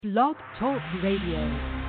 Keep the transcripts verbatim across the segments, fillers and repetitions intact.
Blog Talk Radio.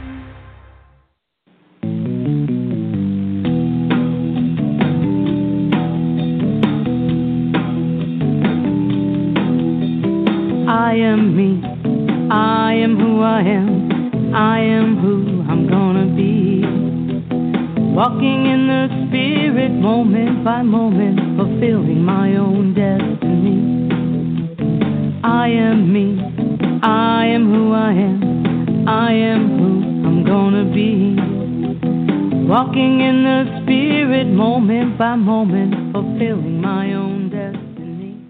I am me, I am who I am, I am who I'm gonna be. Walking in the spirit moment by moment, fulfilling my own destiny. I am me, I am who I am, I am who I'm gonna be. Walking in the spirit moment by moment, fulfilling my own destiny.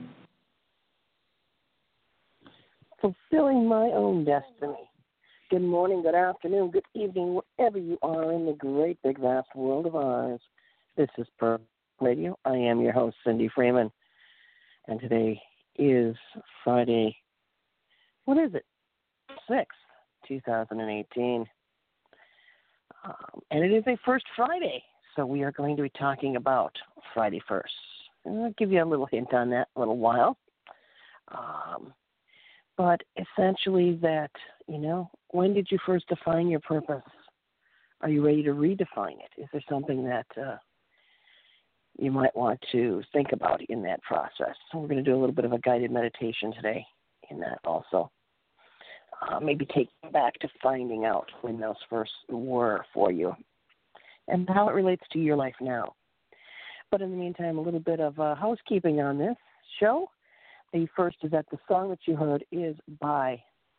Fulfilling my own destiny. Good morning, good afternoon, good evening, wherever you are in the great big vast world of ours. This is Per Radio. I am your host, Cindy Freeman. And today is Friday, what is it? sixth, twenty eighteen. Um, and it is a first Friday. So we are going to be talking about Friday first. And I'll give you a little hint on that in a little while. Um, But essentially that, you know, when did you first define your purpose? Are you ready to redefine it? Is there something that uh, you might want to think about in that process? So we're going to do a little bit of a guided meditation today in that also. Uh, maybe take you back to finding out when those first were for you and how it relates to your life now. But in the meantime, a little bit of uh, housekeeping on this show. The first is that the song that you heard is by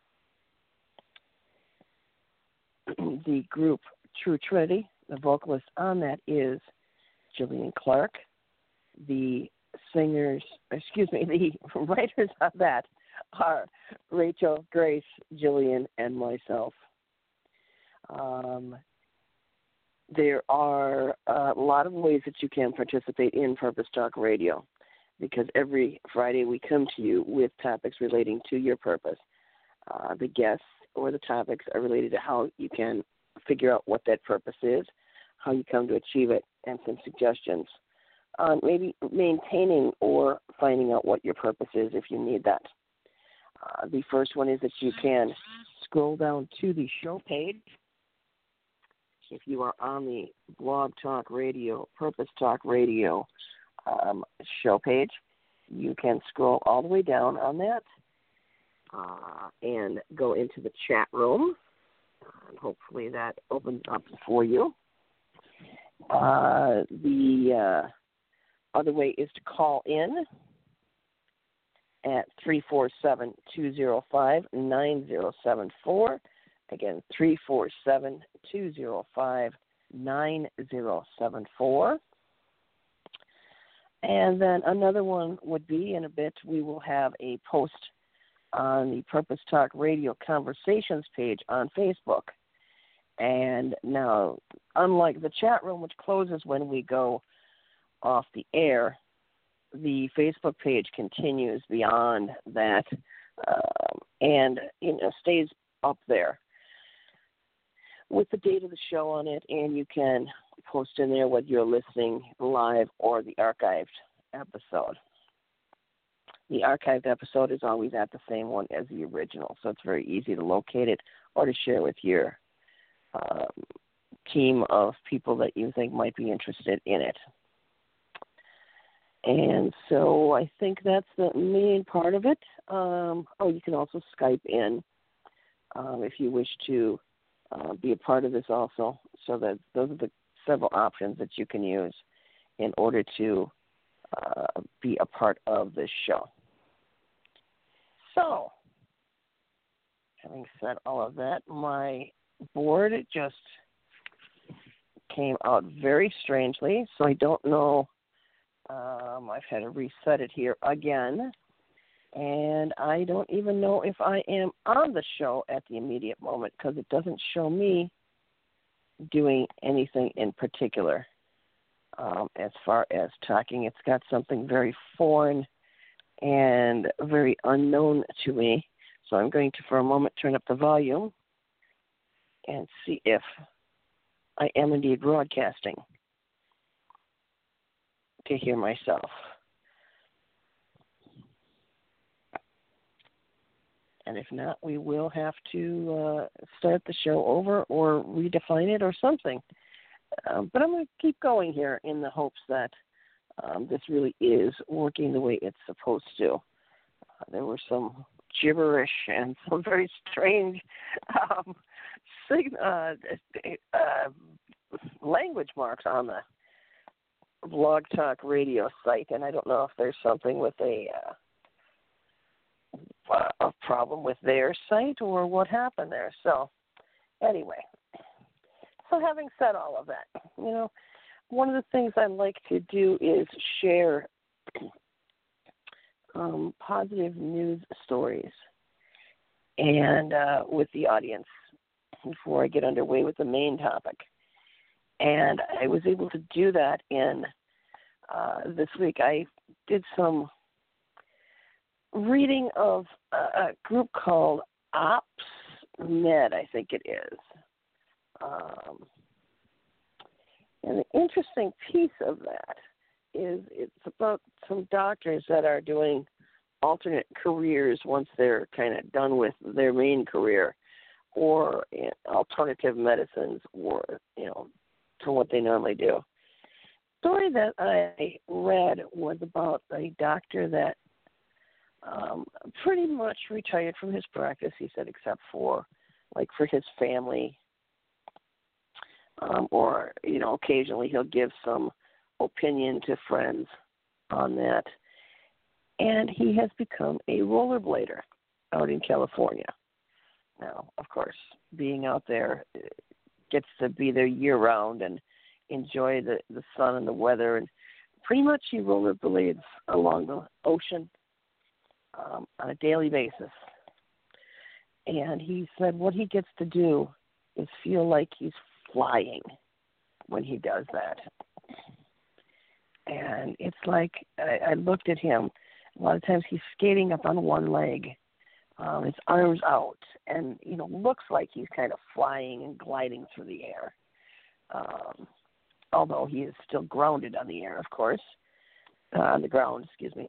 the group True Trinity. The vocalist on that is Jillian Clark. The singers, excuse me, the writers on that are Rachel, Grace, Jillian, and myself. Um, there are a lot of ways that you can participate in Purpose Talk Radio, because every Friday we come to you with topics relating to your purpose. Uh, the guests or the topics are related to how you can figure out what that purpose is, how you come to achieve it, and some suggestions on maybe maintaining or finding out what your purpose is if you need that. Uh, the first one is that you can scroll down to the show page. If you are on the Blog Talk Radio, Purpose Talk Radio Um, show page, you can scroll all the way down on that uh, and go into the chat room, and hopefully that opens up for you. Uh, the uh, other way is to call in at three four seven, two zero five, nine zero seven four. Again, three four seven, two zero five, nine zero seven four. And then another one would be, in a bit, we will have a post on the Purpose Talk Radio Conversations page on Facebook. And now, unlike the chat room, which closes when we go off the air, the Facebook page continues beyond that um, and you know stays up there with the date of the show on it, and you can post in there whether you're listening live or the archived episode. The archived episode is always at the same one as the original, so it's very easy to locate it or to share with your um, team of people that you think might be interested in it. And so I think that's the main part of it. Um, oh, you can also Skype in um, if you wish to uh, be a part of this also, so that those are the several options that you can use in order to uh, be a part of this show. So, having said all of that, my board just came out very strangely, so I don't know. Um, I've had to reset it here again, and I don't even know if I am on the show at the immediate moment because it doesn't show me doing anything in particular um, as far as talking. It's got something very foreign and very unknown to me. So I'm going to, for a moment, turn up the volume and see if I am indeed broadcasting to hear myself. And if not, we will have to uh, start the show over or redefine it or something. Um, but I'm going to keep going here in the hopes that um, this really is working the way it's supposed to. Uh, there were some gibberish and some very strange um, sig- uh, uh, language marks on the Blog Talk Radio site, and I don't know if there's something with a uh, a problem with their site or what happened there. So, anyway, so having said all of that, you know, one of the things I like to do is share um, positive news stories and uh, with the audience before I get underway with the main topic. And I was able to do that in uh, this week. I did some reading of a, a group called OpsMed, I think it is. Um, and the interesting piece of that is it's about some doctors that are doing alternate careers once they're kind of done with their main career, or you know, alternative medicines, or, you know, to what they normally do. The story that I read was about a doctor that um, pretty much retired from his practice, he said, except for, like, for his family. Um, or, you know, occasionally he'll give some opinion to friends on that. And he has become a rollerblader out in California. Now, of course, being out there gets to be there year-round and enjoy the, the sun and the weather. And pretty much he rollerblades along the ocean um, on a daily basis. And he said what he gets to do is feel like he's flying when he does that. And it's like, I, I looked at him, a lot of times he's skating up on one leg, um, his arms out, and, you know, looks like he's kind of flying and gliding through the air. Um, although he is still grounded on the air, of course, uh, on the ground, excuse me.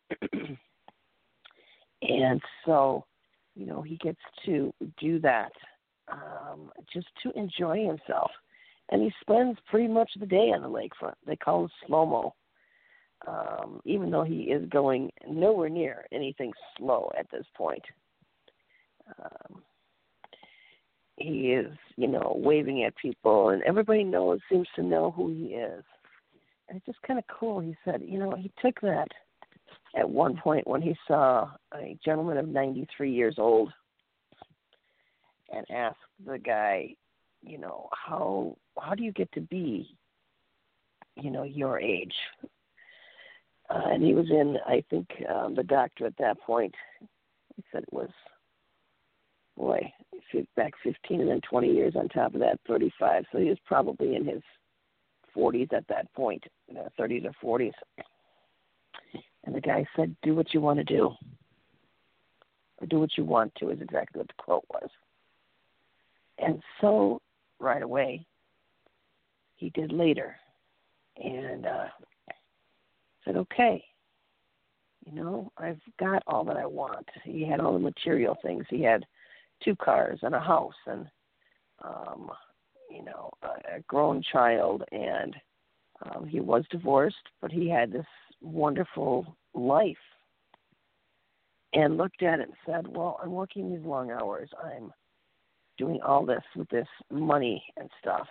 And so, you know, he gets to do that um, just to enjoy himself. And he spends pretty much the day on the lakefront. They call it slow-mo, um, even though he is going nowhere near anything slow at this point. Um, he is, you know, waving at people, and everybody knows, seems to know who he is. And it's just kind of cool. He said, you know, he took that at one point when he saw a gentleman of ninety-three years old and asked the guy, you know, how how do you get to be, you know, your age? Uh, and he was in, I think, um, the doctor at that point, he said it was, boy, back fifteen and then twenty years on top of that, thirty-five. So he was probably in his forties at that point, you know, thirties or forties. And the guy said, do what you want to do. Or do what you want to is exactly what the quote was. And so, right away, he did later. And uh, said, okay, you know, I've got all that I want. He had all the material things. He had two cars and a house and, um, you know, a, a grown child. And um, he was divorced, but he had this wonderful life. And looked at it and said, well, I'm working these long hours. I'm doing all this with this money and stuff.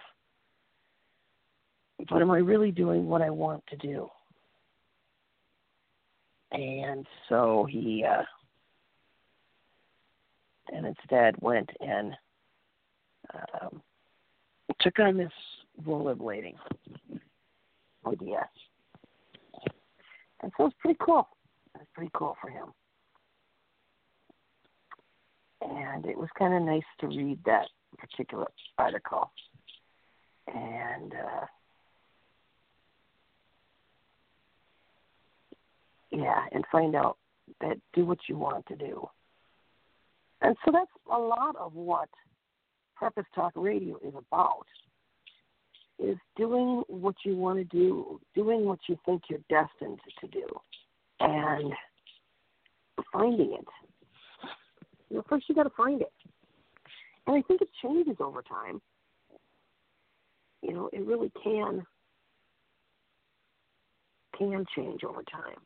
But am I really doing what I want to do? And so he, uh, and instead went and um, took on this rollerblading idea. And so it's pretty cool. It's pretty cool for him. And it was kind of nice to read that particular article. And uh, yeah, and find out that do what you want to do. And so that's a lot of what Purpose Talk Radio is about, is doing what you want to do, doing what you think you're destined to do, and finding it. You know, first you got to find it. And I think it changes over time. You know, it really can can change over time.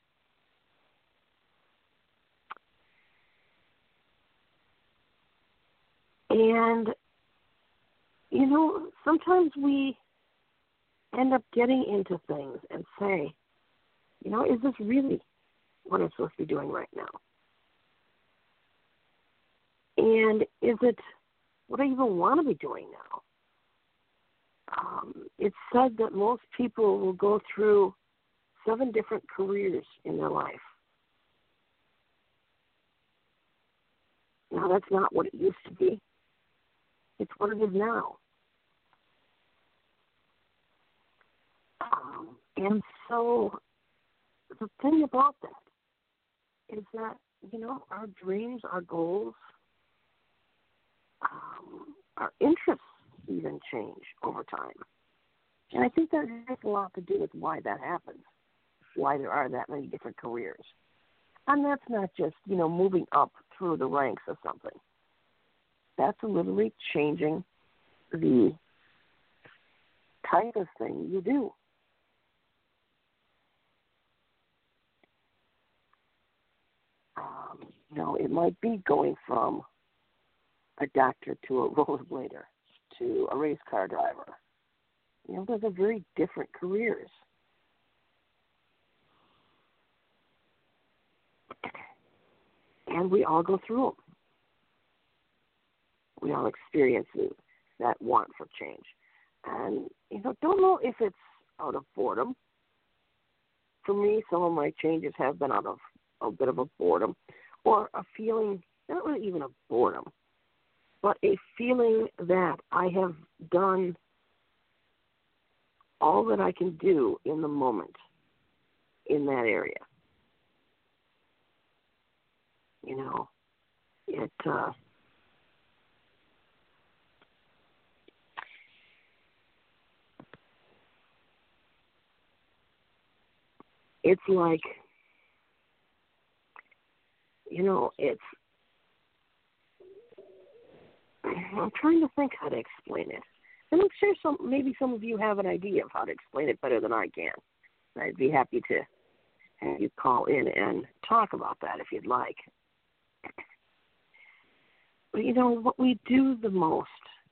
And, you know, sometimes we end up getting into things and say, you know, is this really what I'm supposed to be doing right now? And is it what I even want to be doing now? Um, it's said that most people will go through seven different careers in their life. Now, that's not what it used to be. It's what it is now. Um, and so the thing about that is that, you know, our dreams, our goals, um, our interests even change over time. And I think that has a lot to do with why that happens, why there are that many different careers. And that's not just, you know, moving up through the ranks of something. That's literally changing the type of thing you do. Um, you know, it might be going from a doctor to a rollerblader to a race car driver. You know, those are very different careers. And we all go through them. We all experience that want for change. And, you know, don't know if it's out of boredom. For me, some of my changes have been out of a bit of a boredom or a feeling, not really even a boredom, but a feeling that I have done all that I can do in the moment in that area. You know, it, uh, it's like, you know, it's, I'm trying to think how to explain it. And I'm sure some, maybe some of you have an idea of how to explain it better than I can. I'd be happy to have you call in and talk about that if you'd like. But, you know, what we do the most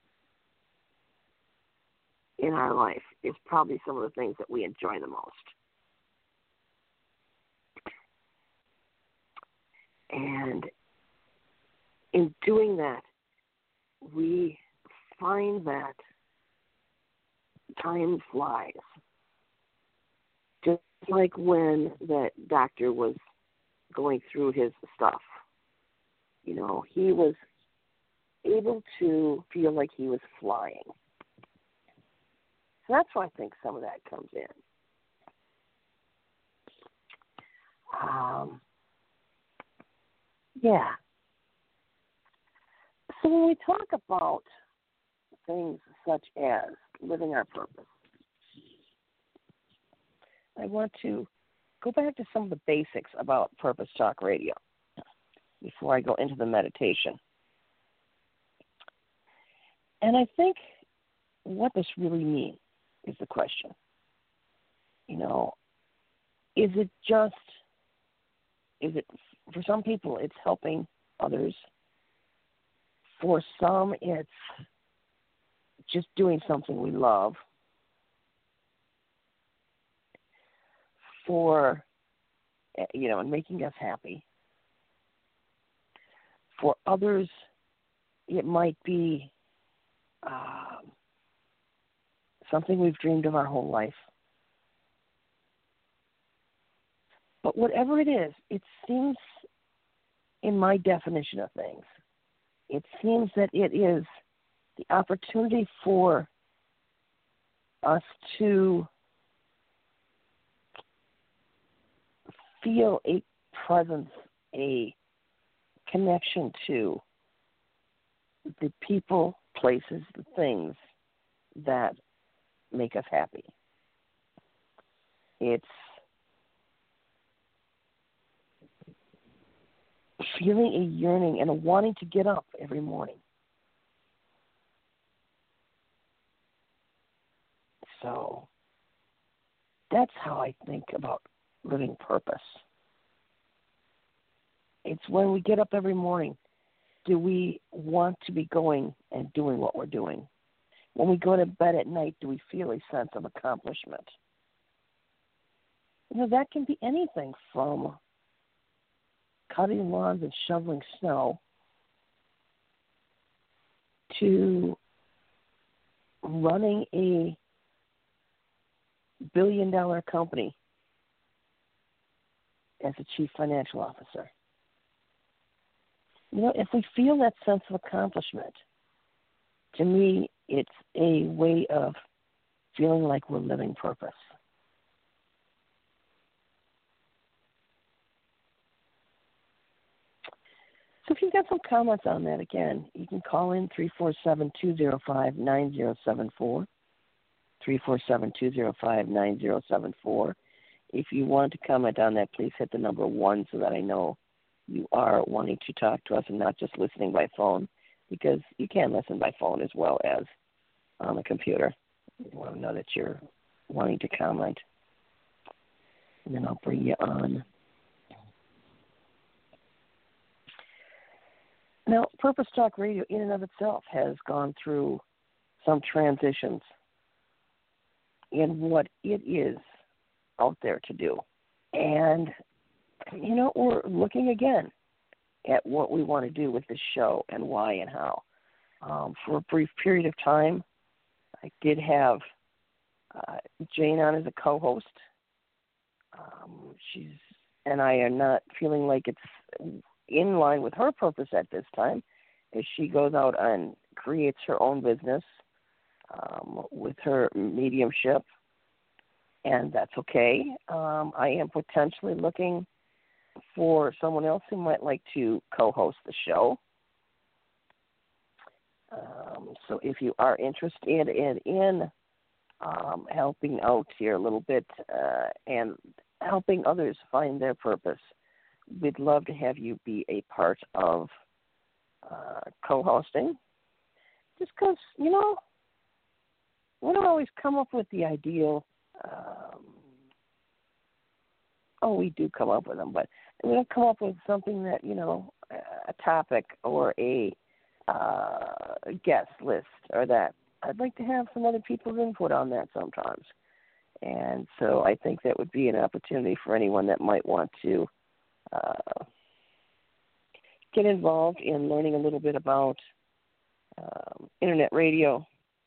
in our life is probably some of the things that we enjoy the most. And in doing that, we find that time flies. Just like when that doctor was going through his stuff. You know, he was able to feel like he was flying. So that's why I think some of that comes in. Um, yeah. So when we talk about things such as living our purpose, I want to go back to some of the basics about Purpose Talk Radio before I go into the meditation. And I think what this really means is the question. You know, is it just, is it, for some people, it's helping others. For some, it's just doing something we love. For, you know, and making us happy. For others, it might be um, something we've dreamed of our whole life. But whatever it is, it seems, in my definition of things, it seems that it is the opportunity for us to feel a presence, a connection to the people, places, the things that make us happy. It's feeling a yearning and a wanting to get up every morning. So that's how I think about living purpose. It's when we get up every morning, do we want to be going and doing what we're doing? When we go to bed at night, do we feel a sense of accomplishment? You know, that can be anything from cutting lawns and shoveling snow to running a billion dollar company as a chief financial officer. You know, if we feel that sense of accomplishment, to me, it's a way of feeling like we're living purpose. So if you've got some comments on that, again, you can call in three four seven, two zero five, nine zero seven four, three four seven, two zero five, nine zero seven four. If you want to comment on that, please hit the number one so that I know you are wanting to talk to us and not just listening by phone, because you can listen by phone as well as on the computer. You want to know that you're wanting to comment. And then I'll bring you on. Now, Purpose Talk Radio in and of itself has gone through some transitions in what it is out there to do. And, you know, we're looking again at what we want to do with this show and why and how. Um, for a brief period of time, I did have uh, Jane on as a co-host. Um, she's and I are not feeling like it's in line with her purpose at this time, as she goes out and creates her own business um, with her mediumship, and that's okay. Um, I am potentially looking for someone else who might like to co-host the show. Um, so if you are interested in, in um, helping out here a little bit uh, and helping others find their purpose, we'd love to have you be a part of uh, co-hosting. Just because, you know, we don't always come up with the ideal. Um, oh, we do come up with them, but we don't come up with something that, you know, a topic or a uh, guest list or that. I'd like to have some other people's input on that sometimes. And so I think that would be an opportunity for anyone that might want to uh, get involved in learning a little bit about um, internet radio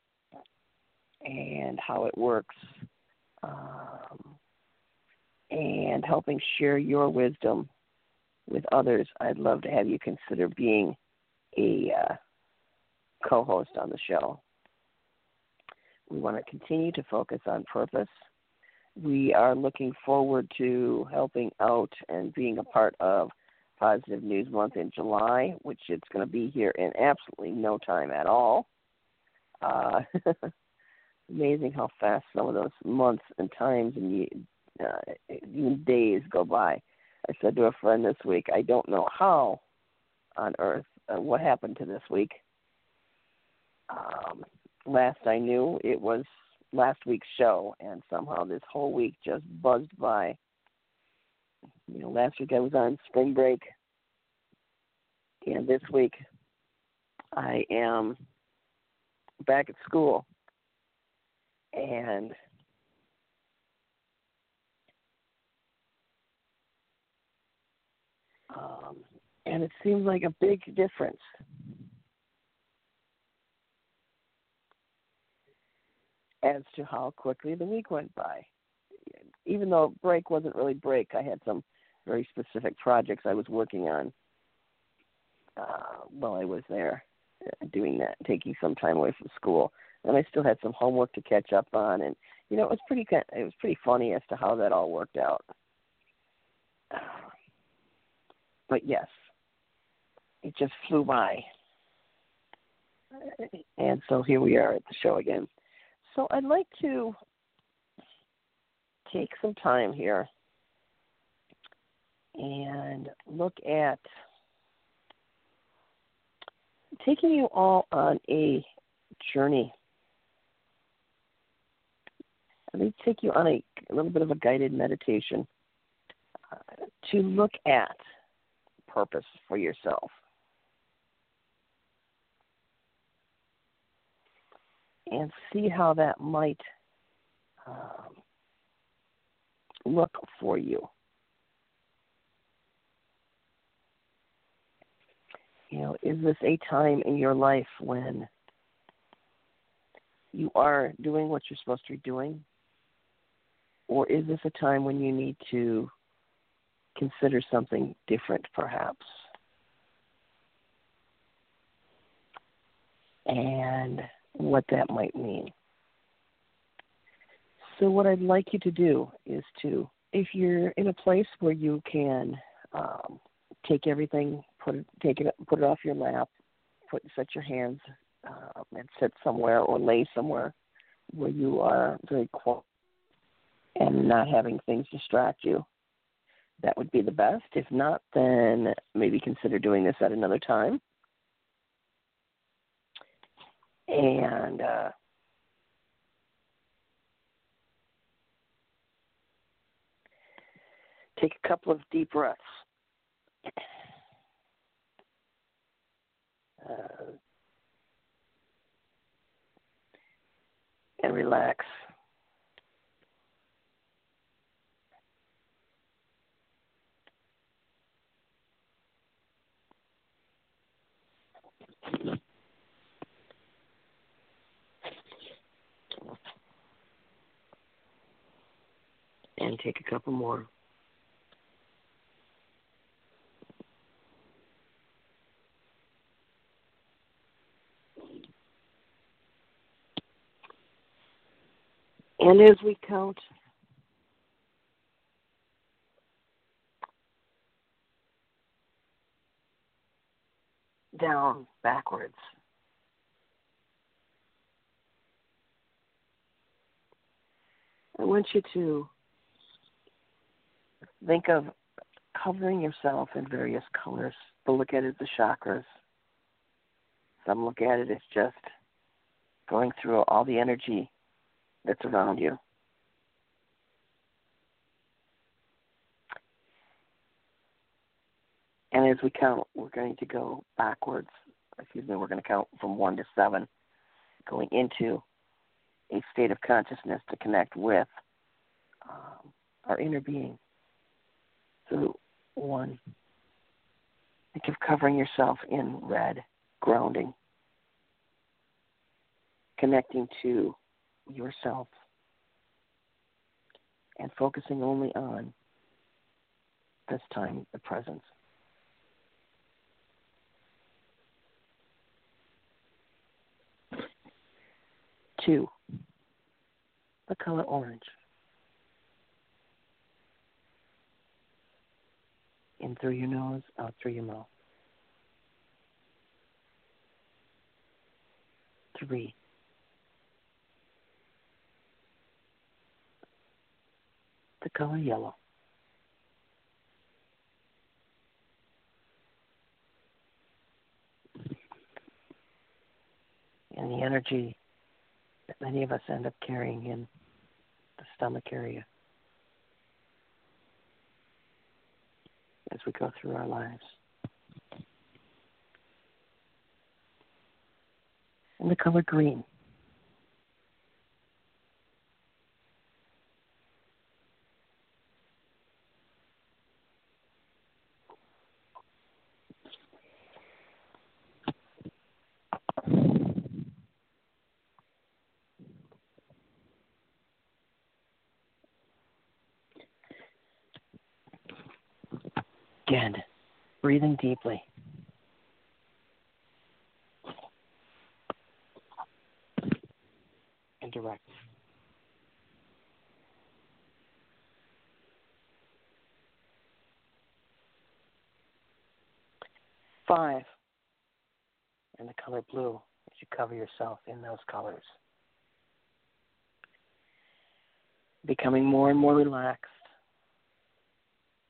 and how it works, um, and helping share your wisdom with others. I'd love to have you consider being a uh, co-host on the show. We want to continue to focus on purpose. We are looking forward to helping out and being a part of Positive News Month in July, which it's going to be here in absolutely no time at all. Uh, amazing how fast some of those months and times and uh, even days go by. I said to a friend this week, I don't know how on earth uh, what happened to this week. Um, last I knew, it was last week's show, and somehow this whole week just buzzed by. You know, last week I was on spring break, and this week I am back at school, and um, and it seems like a big difference. As to how quickly the week went by. Even though break wasn't really break, I had some very specific projects I was working on uh, while I was there uh, doing that, taking some time away from school. And I still had some homework to catch up on. And, you know, it was pretty, it was pretty funny as to how that all worked out. But, yes, it just flew by. And so here we are at the show again. So I'd like to take some time here and look at taking you all on a journey. Let me take you on a, a little bit of a guided meditation uh, to look at purpose for yourself. And see how that might um, look for you. You know, is this a time in your life when you are doing what you're supposed to be doing? Or is this a time when you need to consider something different, perhaps? And what that might mean. So what I'd like you to do is to, if you're in a place where you can um, take everything, put it, take it, put it off your lap, put set your hands uh, and sit somewhere or lay somewhere where you are very quiet and not having things distract you, that would be the best. If not, then maybe consider doing this at another time. And uh, take a couple of deep breaths. Uh, and relax. And take a couple more. And as we count down backwards, I want you to think of covering yourself in various colors. But look at it as the chakras. Some look at it as just going through all the energy that's around you. And as we count, we're going to go backwards. Excuse me, we're going to count from one to seven, going into a state of consciousness to connect with um, our inner being. So, one, think of covering yourself in red, grounding, connecting to yourself, and focusing only on this time, the present. Two, the color orange. In through your nose, out through your mouth. Three, the color yellow. And the energy that many of us end up carrying in the stomach area as we go through our lives. And the color green. Again, breathing deeply. And direct. Five, and the color blue as you cover yourself in those colors. Becoming more and more relaxed.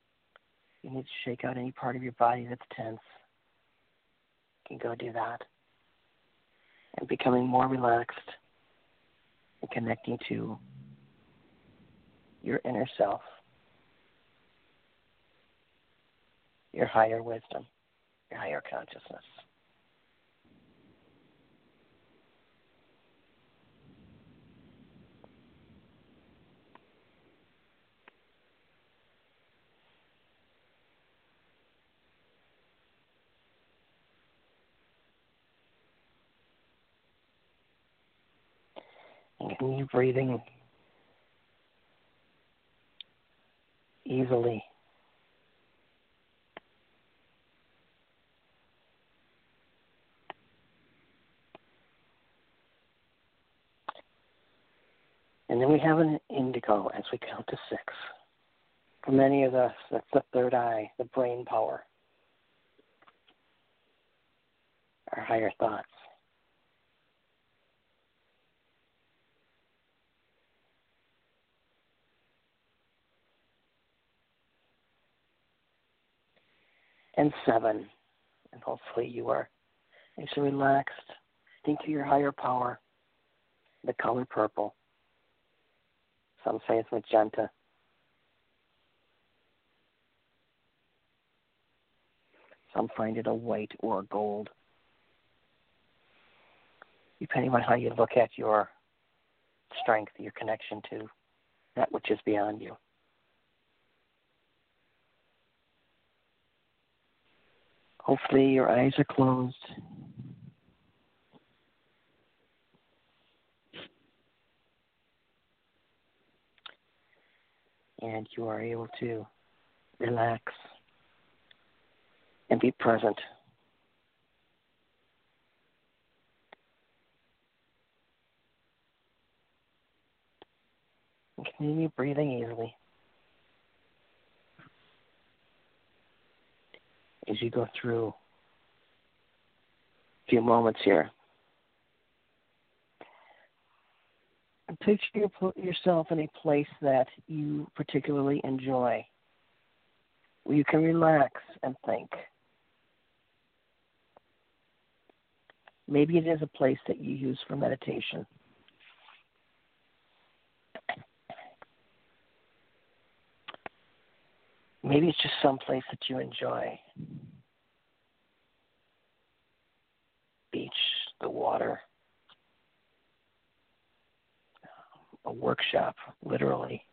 You need to shake out any part of your body that's tense. You can go do that. and becoming more relaxed and connecting to your inner self, your higher wisdom, your higher consciousness. And continue breathing easily. And then we have an indigo as we count to six. For many of us, that's the third eye, the brain power, our higher thoughts. And seven, and hopefully you are actually relaxed. Think of your higher power, the color purple. Some say it's magenta. Some find it a white or a gold, depending on how you look at your strength, your connection to that which is beyond you. Hopefully your eyes are closed. And you are able to relax and be present. And continue breathing easily as you go through a few moments here. And picture your, yourself in a place that you particularly enjoy, where you can relax and think. Maybe it is a place that you use for meditation. Maybe it's just some place that you enjoy. Beach, the water, a workshop, literally.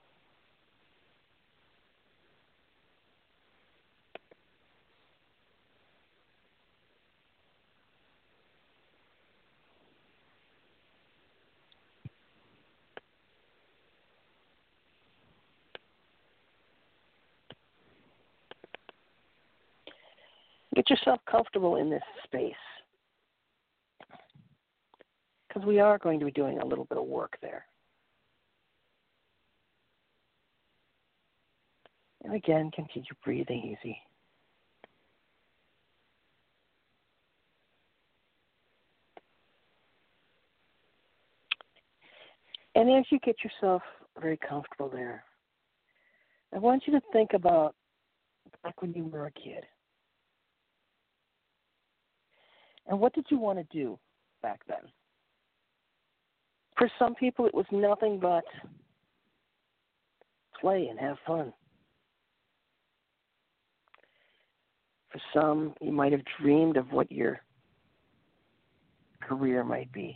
Get yourself comfortable in this space, because we are going to be doing a little bit of work there. And again, continue breathing easy. And as you get yourself very comfortable there, I want you to think about back when you were a kid. And what did you want to do back then? For some people, it was nothing but play and have fun. For some, you might have dreamed of what your career might be.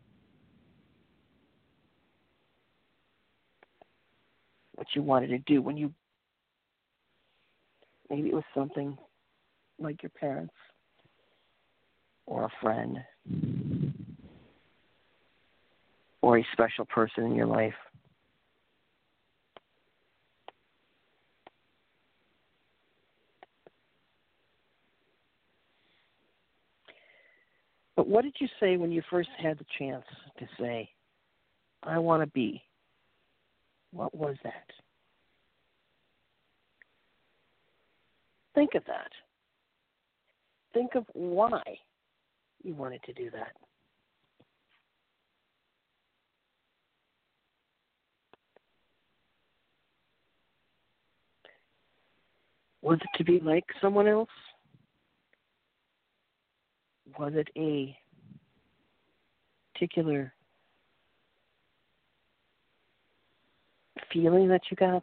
What you wanted to do when you, maybe it was something like your parents or a friend or a special person in your life. But what did you say when you first had the chance to say, I want to be? What was that? Think of that. Think of why you wanted to do that. Was it to be like someone else? Was it a particular feeling that you got?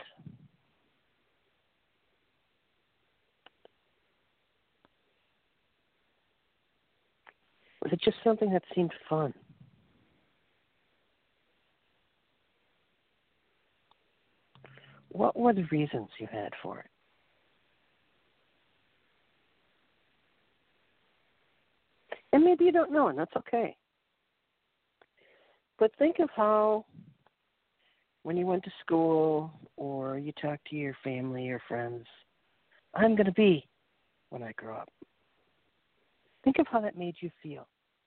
Was it just something that seemed fun? What were the reasons you had for it? And maybe you don't know, and that's okay. But think of how when you went to school or you talked to your family or friends, I'm going to be when I grow up. Think of how that made you feel.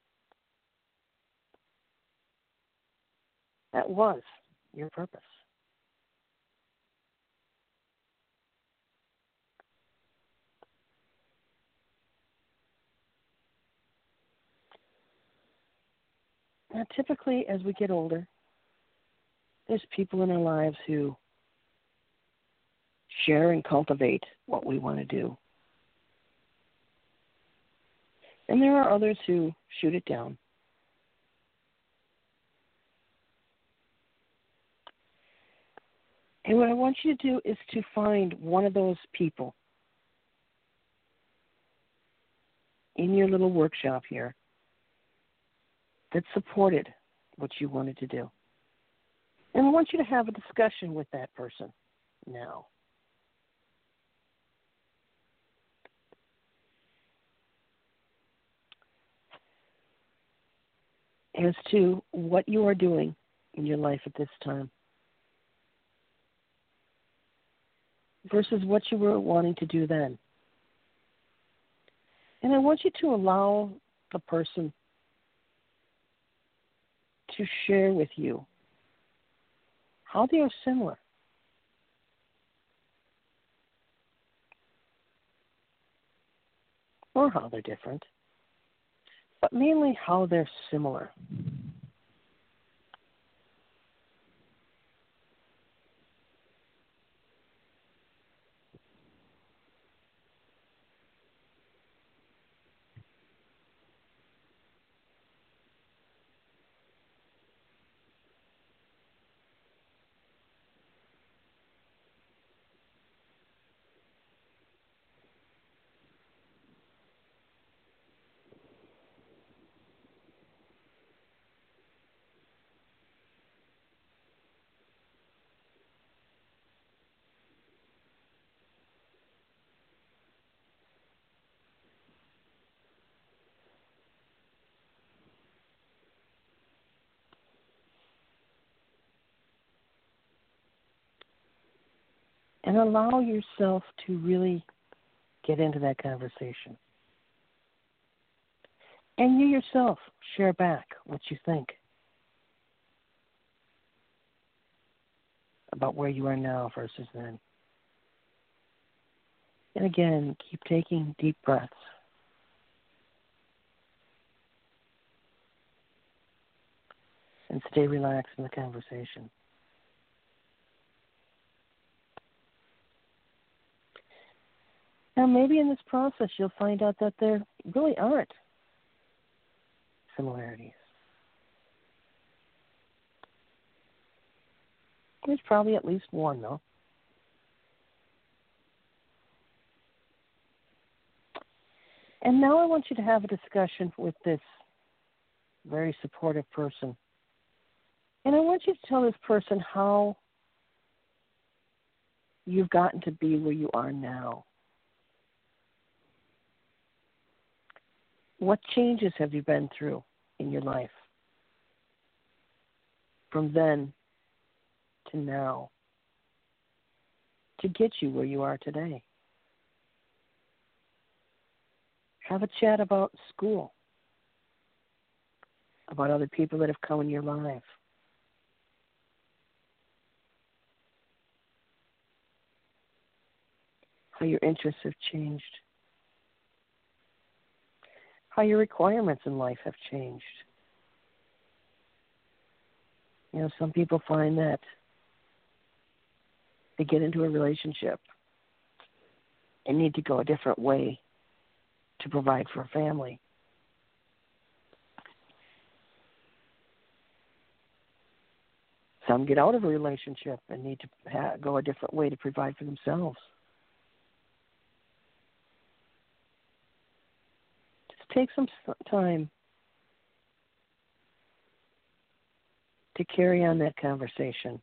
That was your purpose. Now, typically, as we get older, there's people in our lives who share and cultivate what we want to do. And there are others who shoot it down. And what I want you to do is to find one of those people in your little workshop here that supported what you wanted to do. And I want you to have a discussion with that person now. As to what you are doing in your life at this time versus what you were wanting to do then. And I want you to allow the person to share with you how they are similar. Or how they're different. But mainly how they're similar. And allow yourself to really get into that conversation. And you yourself share back what you think about where you are now versus then. And again, keep taking deep breaths. And stay relaxed in the conversation. Now, maybe in this process, you'll find out that there really aren't similarities. There's probably at least one, though. And now I want you to have a discussion with this very supportive person. And I want you to tell this person how you've gotten to be where you are now. What changes have you been through in your life from then to now to get you where you are today? Have a chat about school, about other people that have come in your life. How your interests have changed. How your requirements in life have changed. You know, some people find that they get into a relationship and need to go a different way to provide for a family. Some get out of a relationship and need to ha- go a different way to provide for themselves. Just take some time to carry on that conversation.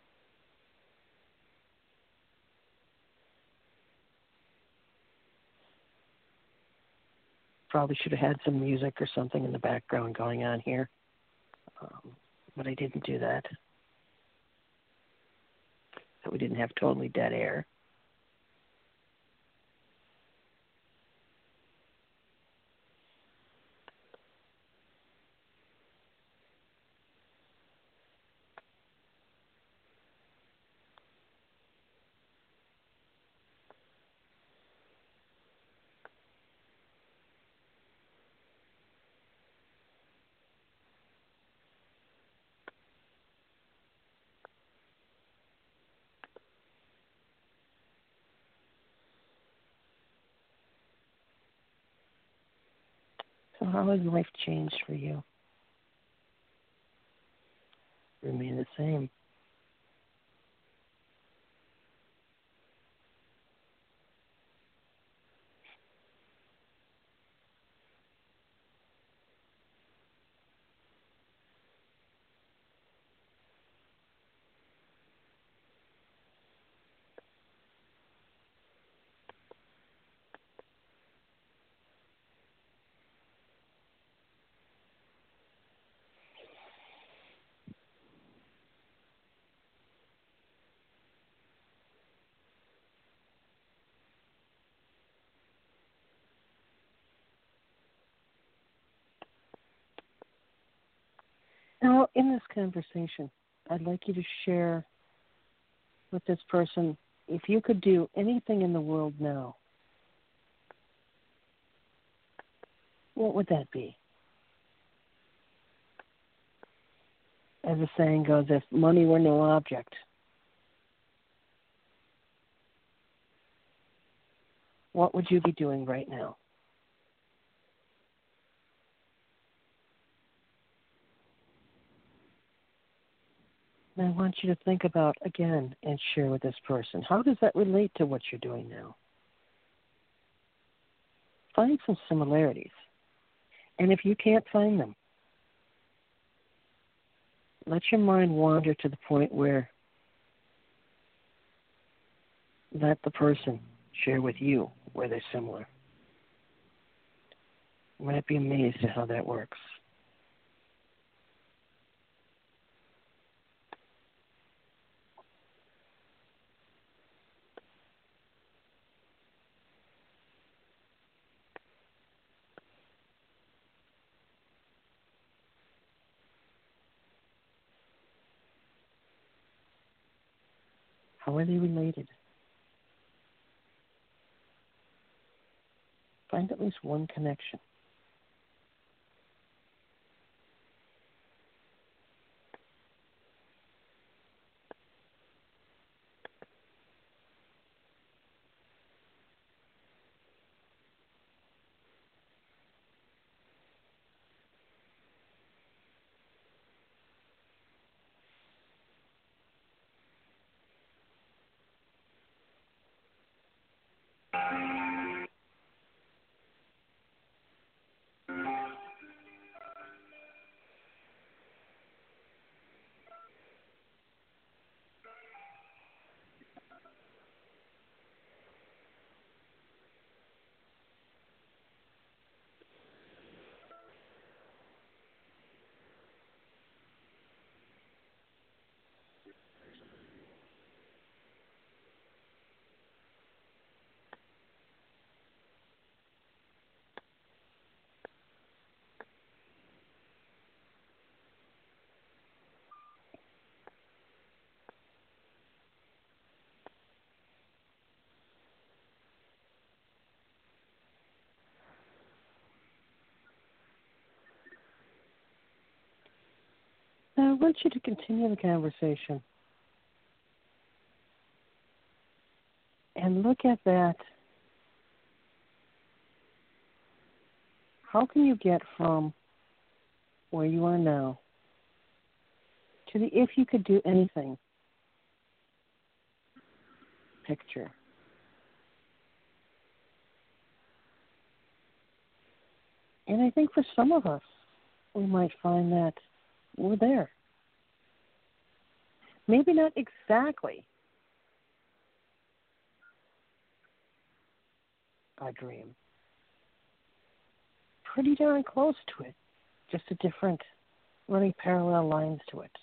Probably should have had some music or something in the background going on here, um, but I didn't do that. So we didn't have totally dead air. So how has life changed for you? Remain the same. Now, in this conversation, I'd like you to share with this person, if you could do anything in the world now, what would that be? As the saying goes, if money were no object, what would you be doing right now? And I want you to think about, again, and share with this person, how does that relate to what you're doing now? Find some similarities. And if you can't find them, let your mind wander to the point where let the person share with you where they're similar. You might be amazed at how that works. How are they related? Find at least one connection. Now, I want you to continue the conversation and look at that. How can you get from where you are now to the if you could do anything picture. And I think for some of us, we might find that we're there. Maybe not exactly a dream. Pretty darn close to it. Just a different, running parallel lines to it.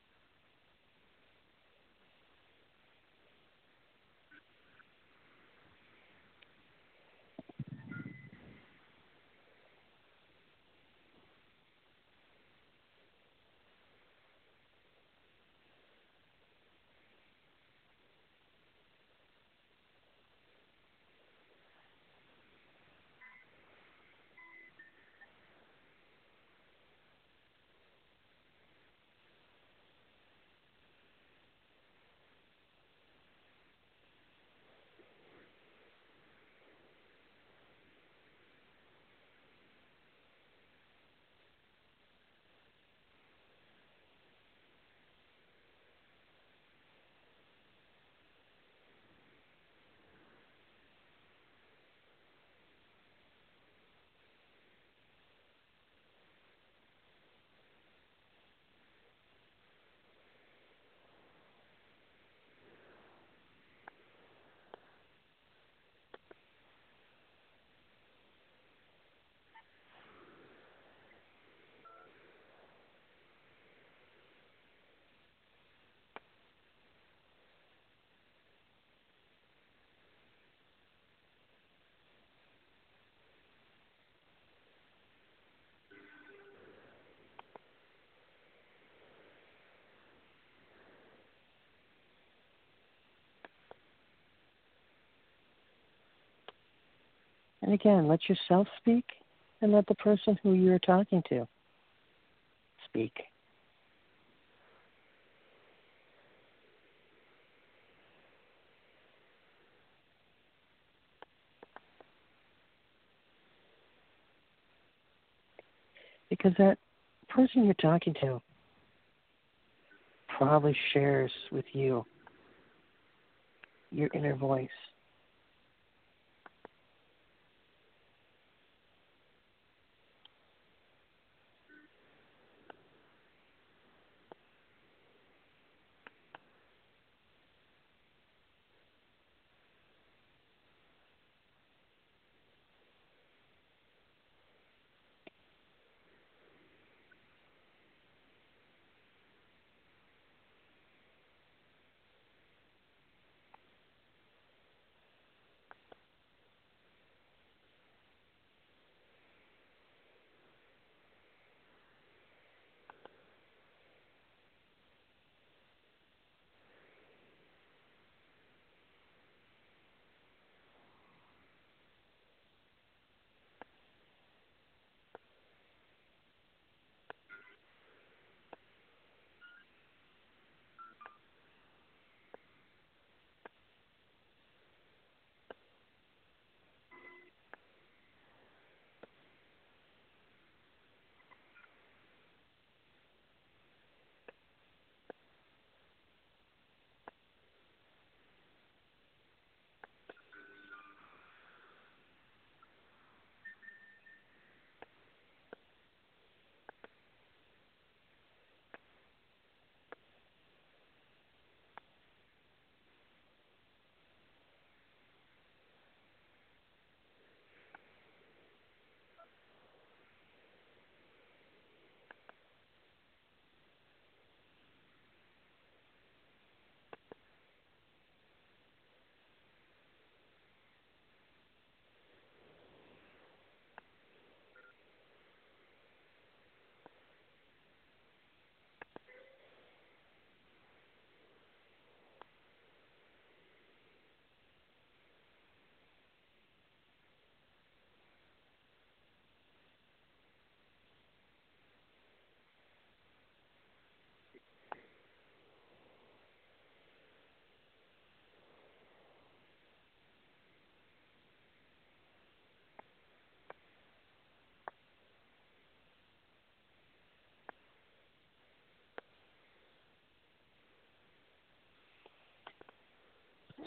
And again, let yourself speak and let the person who you're talking to speak. Because that person you're talking to probably shares with you your inner voice.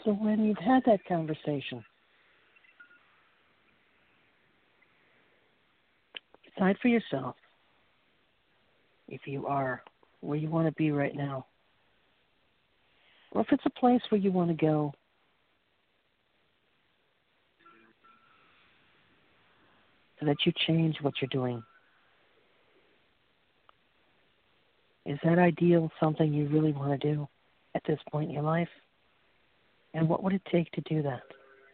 So when you've had that conversation, decide for yourself if you are where you want to be right now, or if it's a place where you want to go. So that you change what you're doing. Is that ideal something you really want to do at this point in your life? And what would it take to do that?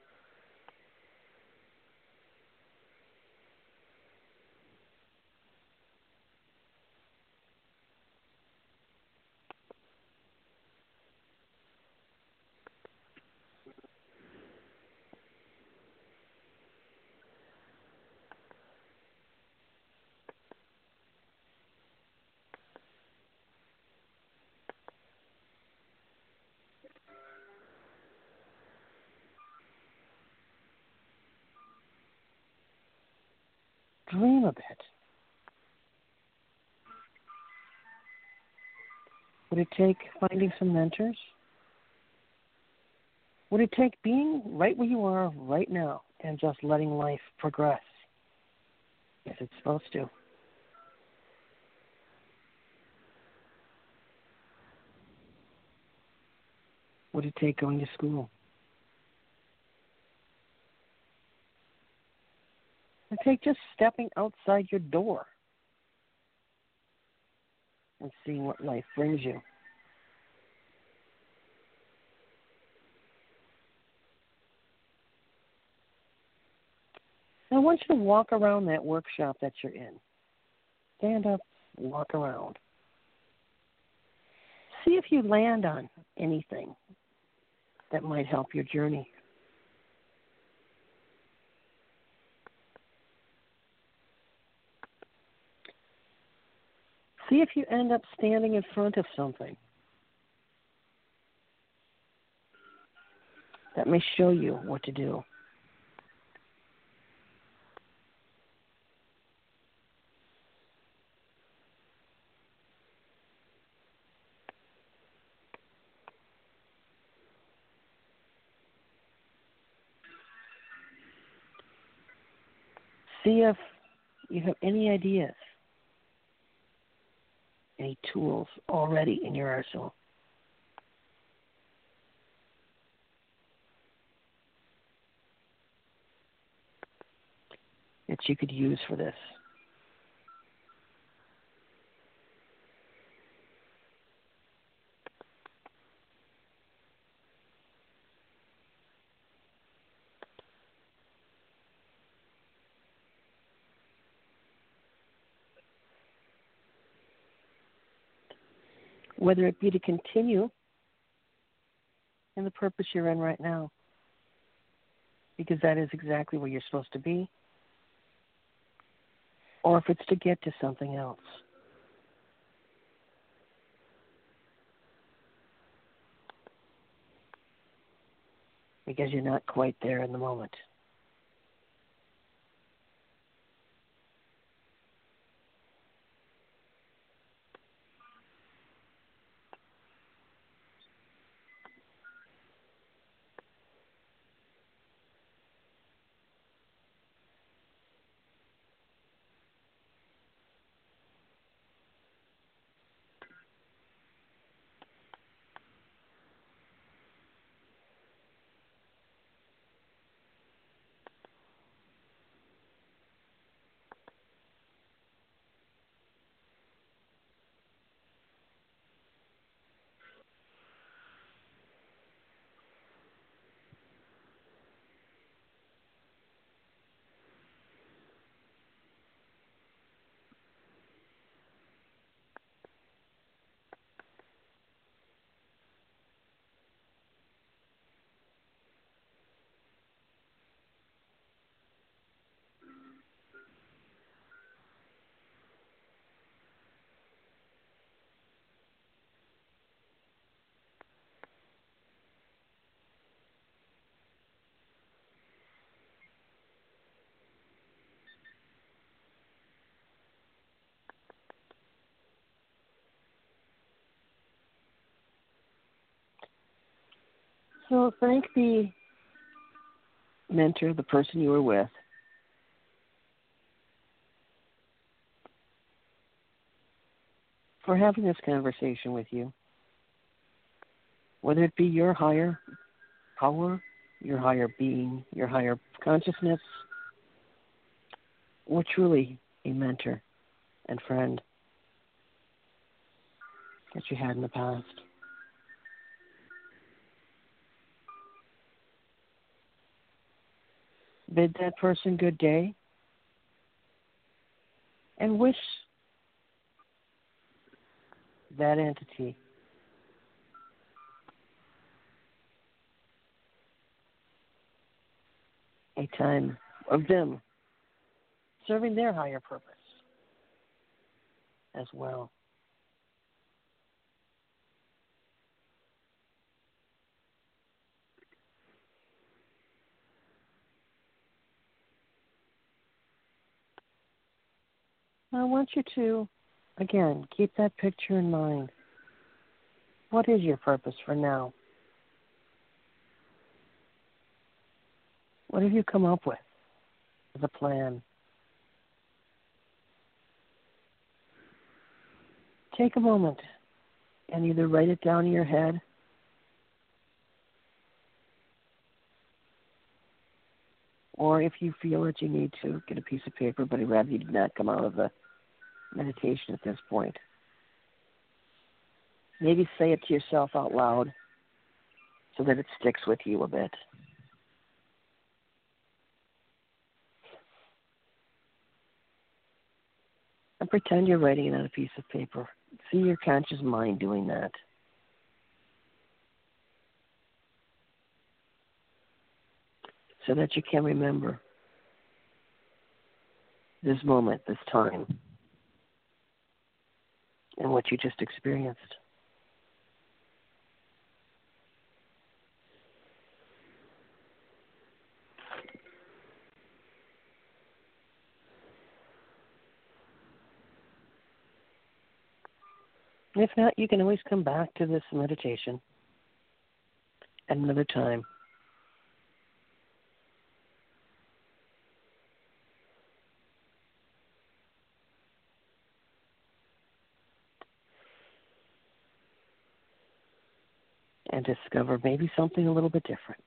Dream a bit. Would it take finding some mentors? Would it take being right where you are right now and just letting life progress as it's supposed to? Would it take going to school? Would it take just stepping outside your door and seeing what life brings you? I want you to walk around that workshop that you're in. Stand up, walk around. See if you land on anything that might help your journey. See if you end up standing in front of something that may show you what to do. See if you have any ideas, any tools already in your arsenal. That you could use for this. Whether it be to continue in the purpose you're in right now, because that is exactly where you're supposed to be, or if it's to get to something else. Because you're not quite there in the moment. So thank the mentor, the person you were with, for having this conversation with you. Whether it be your higher power, your higher being, your higher consciousness, or truly a mentor and friend that you had in the past. Bid that person good day and wish that entity a time of them serving their higher purpose as well. I want you to, again, keep that picture in mind. What is your purpose for now? What have you come up with as a plan? Take a moment and either write it down in your head or if you feel that you need to, get a piece of paper, but I'd rather you did not come out of the meditation at this point. Maybe say it to yourself out loud so that it sticks with you a bit. And pretend you're writing it on a piece of paper. See your conscious mind doing that. So that you can remember this moment, this time, and what you just experienced. If not, you can always come back to this meditation at another time. And discover maybe something a little bit different.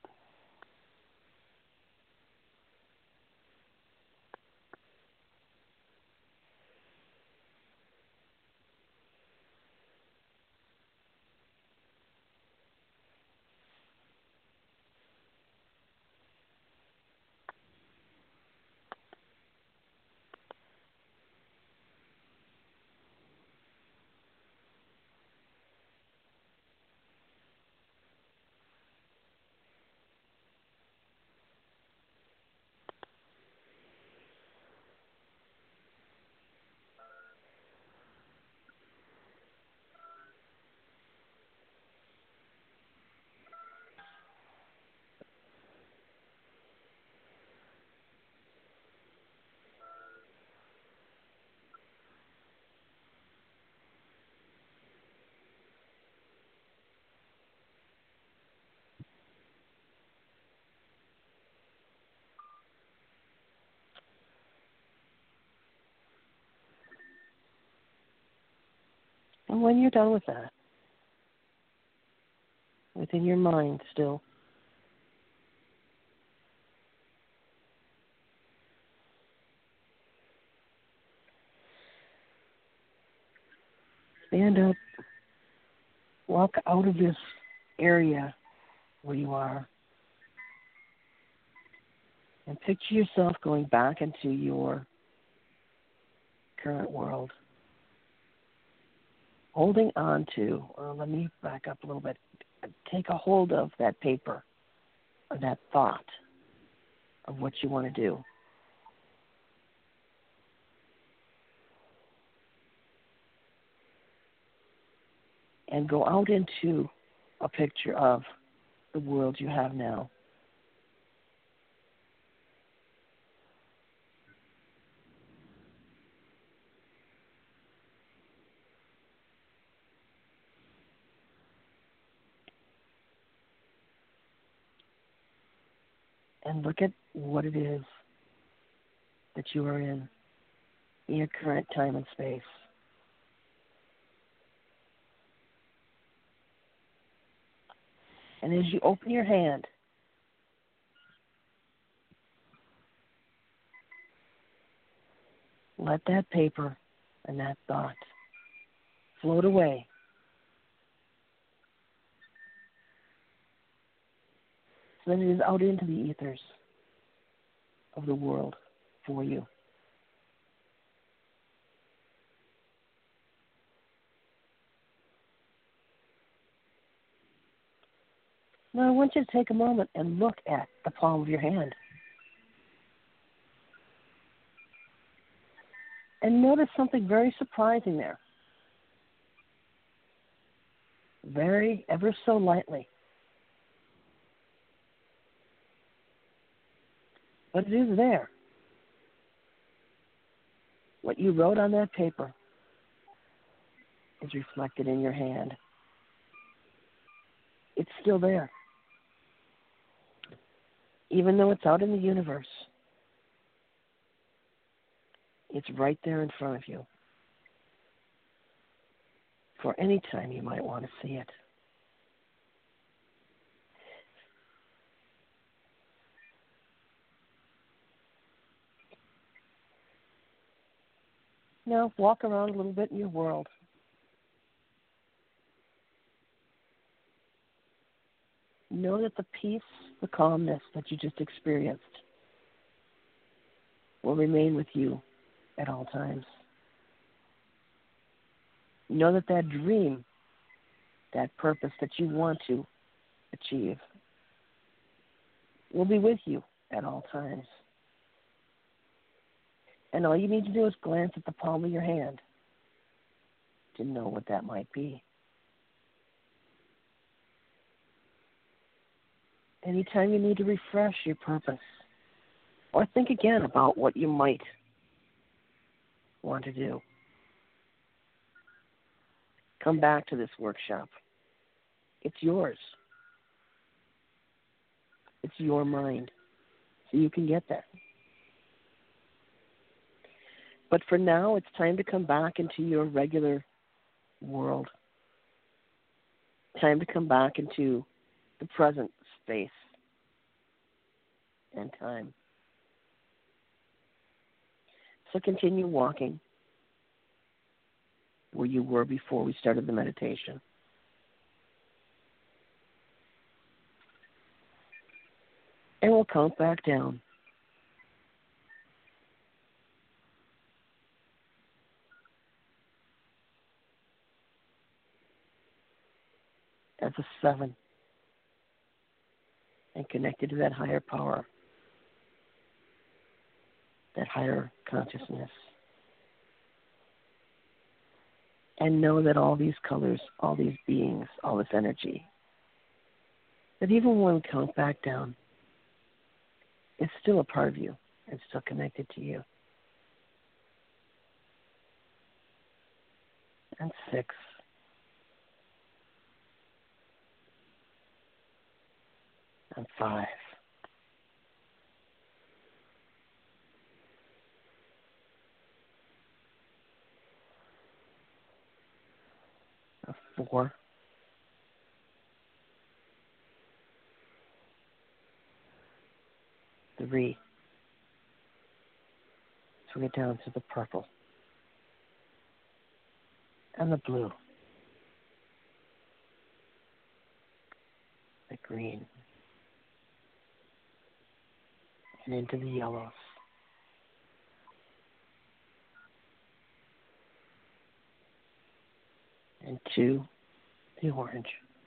And when you're done with that, within your mind still, stand up, walk out of this area where you are, and picture yourself going back into your current world. Holding on to, or let me back up a little bit, take a hold of that paper or that thought of what you want to do. And go out into a picture of the world you have now. and look at what it is that you are in, in your current time and space. And as you open your hand, let that paper and that thought float away. So that it is out into the ethers of the world for you. Now I want you to take a moment and look at the palm of your hand. And notice something very surprising there. Very, ever so lightly. But it is there. What you wrote on that paper is reflected in your hand. It's still there. Even though it's out in the universe, it's right there in front of you for any time you might want to see it. Now walk around a little bit in your world. Know that the peace, the calmness that you just experienced will remain with you at all times. Know that that dream, that purpose that you want to achieve will be with you at all times. And all you need to do is glance at the palm of your hand to know what that might be. Anytime you need to refresh your purpose or think again about what you might want to do, come back to this workshop. It's yours. It's your mind, so you can get there. But for now, it's time to come back into your regular world. Time to come back into the present space and time. So continue walking where you were before we started the meditation. And we'll count back down. As a seven. And connected to that higher power. That higher consciousness. And know that all these colors, all these beings, all this energy, that even when we count back down, it's still a part of you and still connected to you. And six. And five. A four. Three. So we get down to the purple. And the blue. The green. And into the yellows. And to the orange.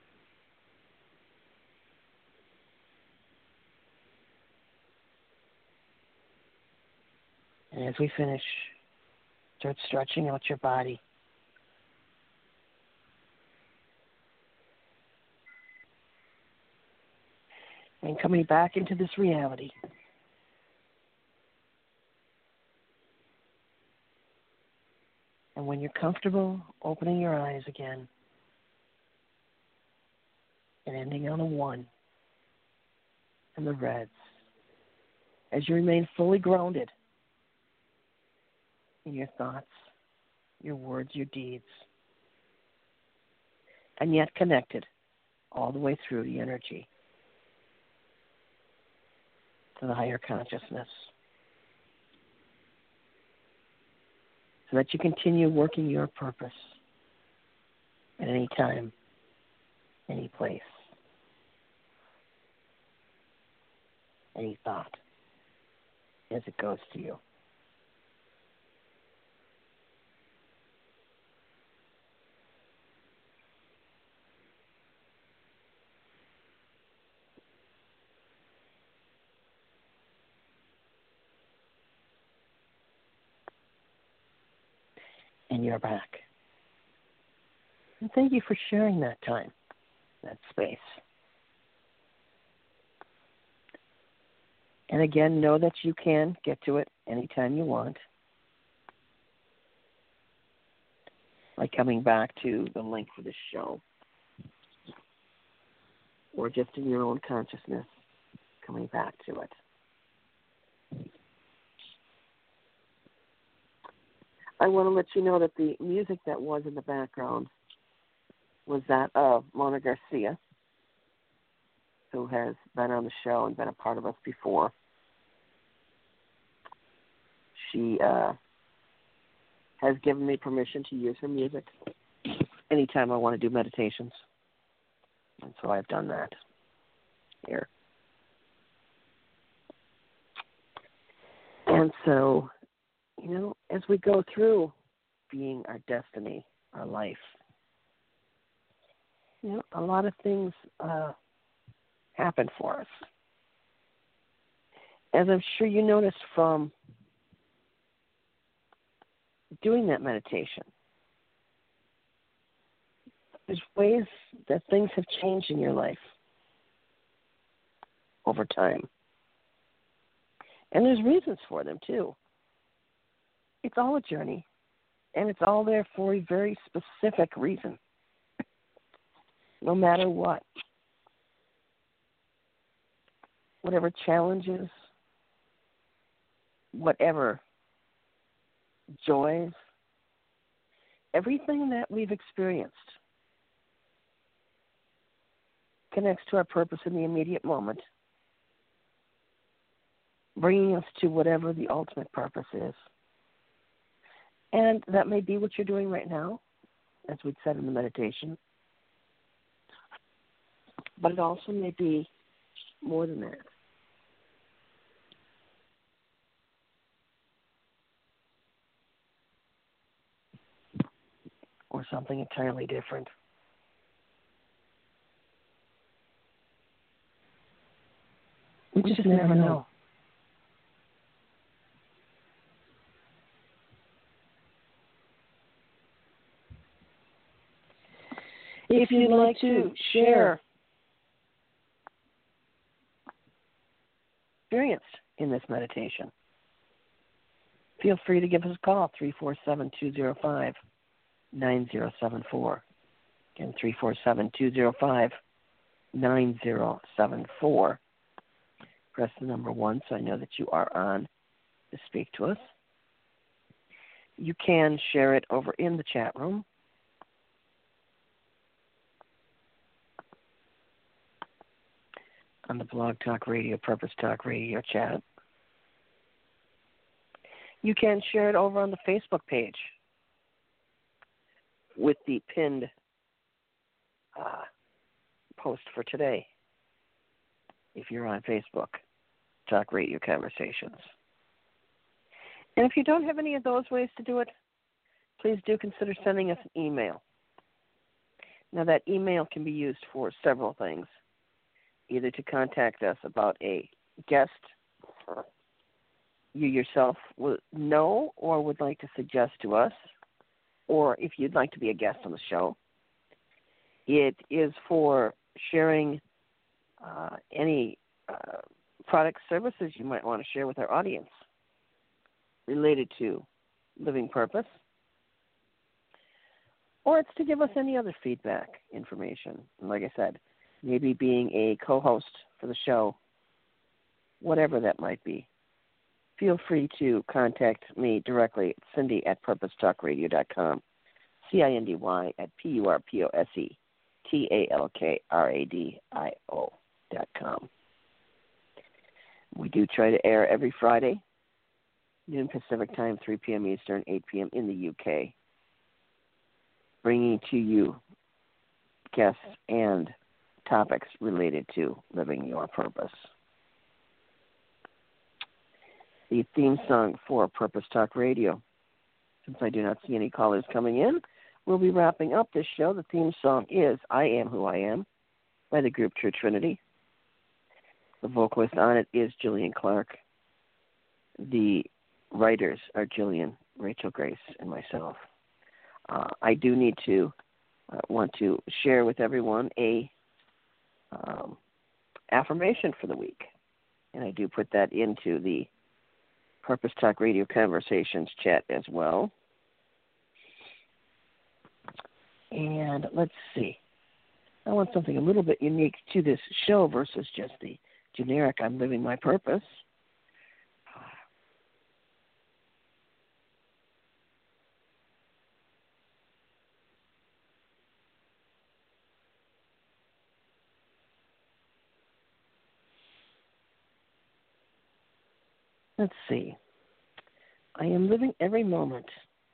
And as we finish, start stretching out your body. And coming back into this reality. And when you're comfortable, opening your eyes again and ending on a one and the reds as you remain fully grounded in your thoughts, your words, your deeds, and yet connected all the way through the energy to the higher consciousness, so that you continue working your purpose at any time, any place, any thought as it goes to you. And you're back. And thank you for sharing that time, that space. And again, know that you can get to it anytime you want, by coming back to the link for this show, or just in your own consciousness, coming back to it. I want to let you know that the music that was in the background was that of Mona Garcia, who has been on the show and been a part of us before. She uh, has given me permission to use her music anytime I want to do meditations. And so I've done that here. And so, you know, as we go through being our destiny, our life, you know, a lot of things uh, happen for us. As I'm sure you noticed from doing that meditation, there's ways that things have changed in your life over time. And there's reasons for them, too. It's all a journey, and it's all there for a very specific reason, no matter what. Whatever challenges, whatever joys, everything that we've experienced connects to our purpose in the immediate moment, bringing us to whatever the ultimate purpose is. And that may be what you're doing right now, as we'd said in the meditation. But it also may be more than that. Or something entirely different. We, we just, just never know. know. If you'd like to share experience in this meditation, feel free to give us a call, three four seven, two zero five, nine zero seven four. Again, three four seven, two zero five, nine zero seven four. Press the number one so I know that you are on to speak to us. You can share it over in the chat room. On the Blog Talk Radio, Purpose Talk Radio chat. You can share it over on the Facebook page with the pinned uh, post for today, if you're on Facebook, Talk Radio Conversations. And if you don't have any of those ways to do it, please do consider sending us an email. Now, that email can be used for several things. Either to contact us about a guest you yourself would know or would like to suggest to us, or if you'd like to be a guest on the show. It is for sharing uh, any uh, product services you might want to share with our audience related to living purpose, or it's to give us any other feedback, information. And like I said, maybe being a co-host for the show, whatever that might be. feel free to contact me directly, Cindy at purpose talk radio dot com, C I N D Y at P U R P O S E T A L K R A D I O dot com. We do try to air every Friday, noon Pacific time, three p.m. Eastern, eight p.m. in the U K, bringing to you guests and topics related to living your purpose. The theme song for Purpose Talk Radio, since I do not see any callers coming in, we'll be wrapping up this show. The theme song is I Am Who I Am by the group True Trinity. The vocalist on it is Jillian Clark. The writers are Jillian, Rachel Grace, and myself. Uh, I do need to uh, want to share with everyone a um, affirmation for the week, and I do put that into the Purpose Talk Radio Conversations chat as well. And let's see. I want something a little bit unique to this show versus just the generic I'm living my purpose. Let's see. I am living every moment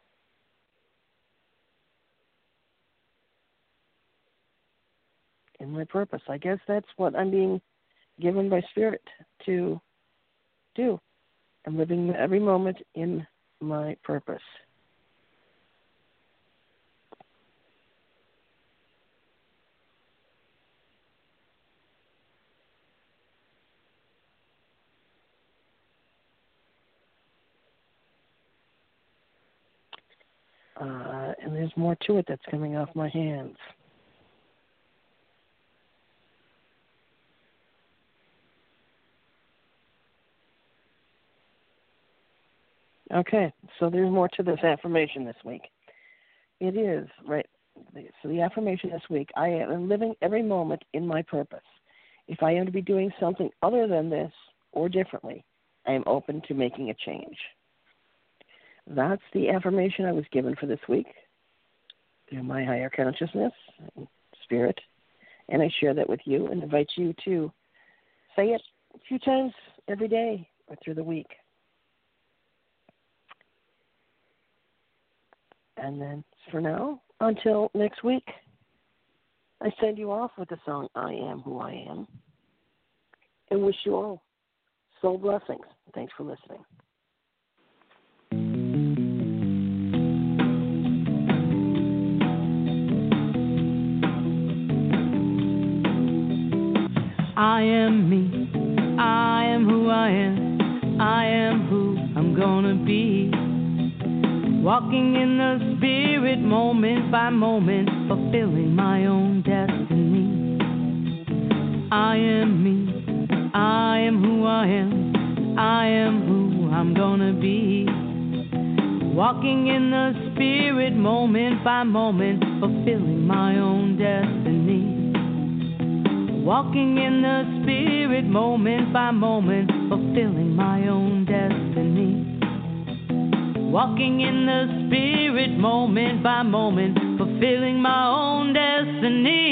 in my purpose. I guess that's what I'm being given by Spirit to do. I'm living every moment in my purpose. Uh, and there's more to it that's coming off my hands. Okay, so there's more to this affirmation this week. It is, right, so the affirmation this week, I am living every moment in my purpose. If I am to be doing something other than this or differently, I am open to making a change. That's the affirmation I was given for this week through my higher consciousness, Spirit, and I share that with you and invite you to say it a few times every day or through the week. And then for now, until next week, I send you off with the song I Am Who I Am and wish you all soul blessings. Thanks for listening. I am me, I am who I am, I am who I'm gonna be. Walking in the spirit moment by moment, fulfilling my own destiny. I am me, I am who I am, I am who I'm gonna be. Walking in the spirit moment by moment, fulfilling my own destiny. Walking in the spirit moment by moment, fulfilling my own destiny. Walking in the spirit moment by moment, fulfilling my own destiny.